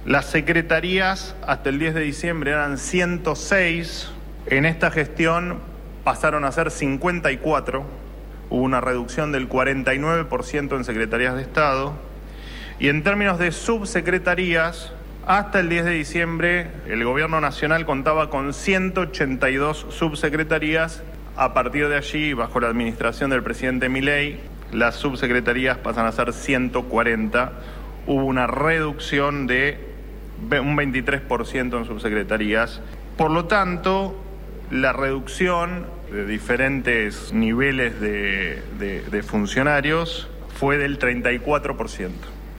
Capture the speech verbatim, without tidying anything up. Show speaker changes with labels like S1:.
S1: Las secretarías hasta el diez de diciembre eran ciento seis, en esta gestión pasaron a ser cincuenta y cuatro, hubo una reducción del cuarenta y nueve por ciento en secretarías de Estado, y en términos de subsecretarías, hasta el diez de diciembre el Gobierno Nacional contaba con ciento ochenta y dos subsecretarías. A partir de allí, bajo la administración del presidente Milei, las subsecretarías pasan a ser ciento cuarenta, hubo una reducción de un veintitrés por ciento en subsecretarías. Por lo tanto, la reducción de diferentes niveles de, de, de funcionarios fue del treinta y cuatro por ciento.